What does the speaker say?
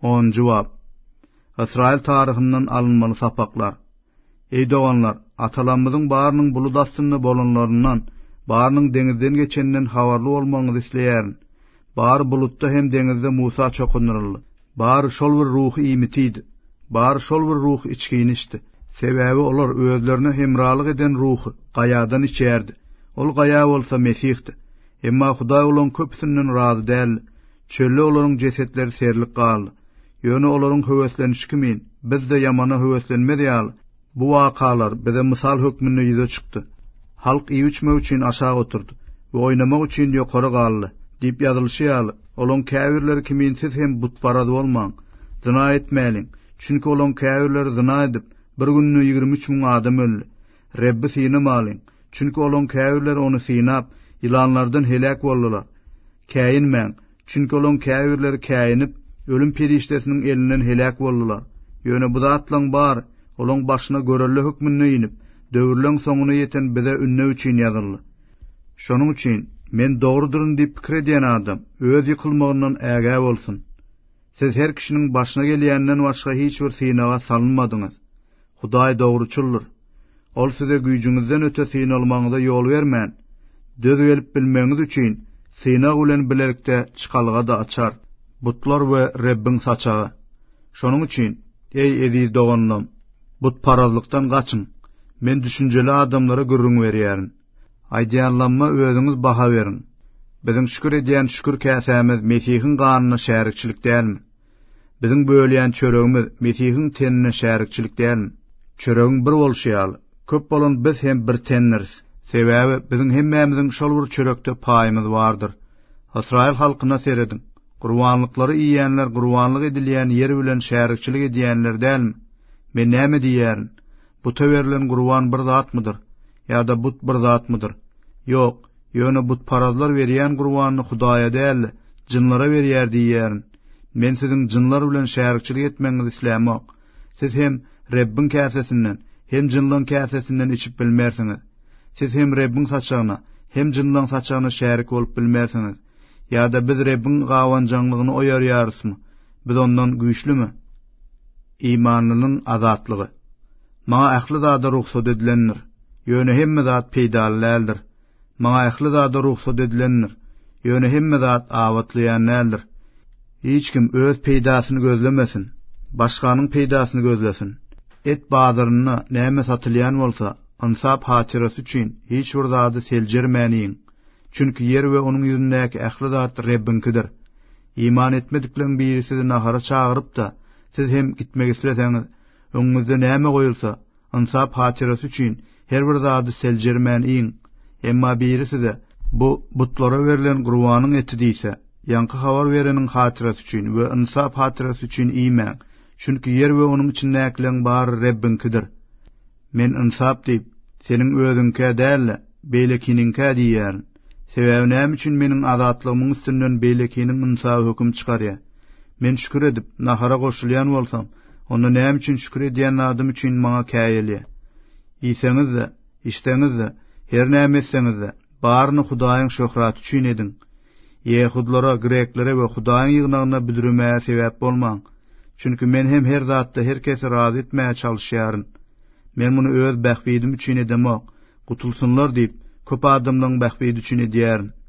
On jogap: İsrail taryhyndan alınmaly sapaklar. Ey doganlar, atalarymyzyň barynyň bulut astynda bolanlaryndan, barynyň deňizden geçenden habarly bolmagyňyzy isleýärin. Bar bulutda hem deňizde Musa çokunurly. Bar şol bir ruhy imitidi. Bar şol bir ruh içkinişdi. Sebäbi olar özlerine hemralyk eden ruhy gaýadan içerdi. Ol gaýa bolsa Mesihdi. Emma Hudaý olan köpüsinden razy däl. Çölle olaryň jesetleri serlik galdy. Ýöne olaryň höweslenişi kimin, bizde ýamana höweslenmedýär. Bu wakalar bize misal hökmünde ýüze çykdy. Halk iý üçmek üçin aşağı oturdy we oynamak üçin ýokary galdy. Dip ýazylşýaly. Olan käbirler kimin siz hem butparad bolmaň. Zina etmäliň. Çünki olan käbirler zina edip bir günne 23.000 adam öldü. Rebbi sinemalyň. Çünki olan käbirler onu sinap ýylanlardan helak boldylar. Käýinmäň. Çünki olan käbirler käýinip ölüm periştesiniň elinden helak boldylar. Ýöne bu zatlaň bar, olan başyna görelli hökmüne ýinip, döwürleň soňuna ýeten bize ünne üçin ýazyldy. Şonuň üçin men dogrudyryň diýip pikir edýän adam öz ýykylmagyndan ägä bolsun. Siz her kişiniň başyna gelýänden başga hiç bir synaga salynmadyňyz. Hudaý dogruçuldur. Ol size güýjüňizden öte synalmagyňyza ýol bermän. Döz gelip bilmeňiz üçin synag bilen bilelikde çykalga da açar. Butlar we Rebbiň saçagy. Şonuň üçin ey eziz doganlarym, but parazlykdan gaçyň. Men düşünjeli adamlara gürrüň berýärin. Aýdýanlanma özüňiz baha berin. Biziň şükür edýän şükür käsämiz Mesihiň ganyna şärikçilik dälmi? Biziň bölýän çöregimiz Mesihiň tenine şärikçilik dälmi? Çöregiň bir bolşýaly. Köp bolan biz hem bir tenleriz. Sebäbi biziň hemmämiziň şol bir çörekde paýymyz bardyr. Israil halkyna seredin. Gurbanlyklary iýýänler gurbanlyk edilýän ýer bilen şärikçilik edýänler dälmi? Men näme diýärin? Buta berilen gurban bir zatmydyr? Ýa-da but bir zatmydyr? Ýok, ýöne but parazlar berýän gurbanyny Hudaýa däl, jynlara berýär diýärin. Men siziň jynlar bilen şärikçilik etmeňizi islämek. Siz hem Rebbiň käsesinden, hem jynlaryň käsesinden içip bilmersiňiz. Siz hem Rebbiň saçagyna, hem jynlaryň saçagyna şärik bolup bilmersiňiz. Ýa-da biz Rebbiň gawanjaňlygyny oýarýarsmy? Biz ondan güýçlümi? İmanlynyň azatlygy. Maňa ähli zada ruhsat edilendir. Ýöne hemme zat peýdalyldir. Maňa ähli zada ruhsat edilendir. Ýöne hemme zat awatlaýanlar. Hiç kim öz peýdasyny gözlemesin. Başganyň peýdasyny gözlesin. Et bazaryna näme satylýan bolsa, ansap hatyrasy üçin hiç bir zady seljermäniň. Çünki yer we onuň ýüzündäki ähli zat Rebbinkidir. İman etmediklerin birisi de nahara çağırıp da siz hem gitmek isteseňiz, öňüňizde näme goýulsa, ansap hatyrasy üçin her bir zady seljermäniň. Emma birisi de bu butlara verilen gurbanyň eti diýse, ýanky habar bereniň hatyrasy üçin we ansap hatyrasy üçin iýmän. Çünki yer we onuň içindäkileň bary Rebbinkidir. Men ansap diýip, seniň özüňkä däl, beýlekininkä diýärin. Sebäbi näme üçin meniň azatlygymyň üstünden beýlekiniň ansap hökm çykarýar? Men şükür edip nahara goşulýan bolsam, onda näme üçin şükür edýän adam üçin maňa käýelýär? Ýeseňiz de, içseňiz de, her näme etseňiz de, baryny Hudaýyň şöhraty üçin edin. Ýehudlara, greklere we Hudaýyň ýygnagyna büdürmäge sebäp bolmaň. Çünki men hem her zatda her kesi razy etmäge çalyşýaryn. Men muny öz bähbidim üçin edemok, gutulsunlar diýip, köp adamlaryň bähbidi üçin edýärin.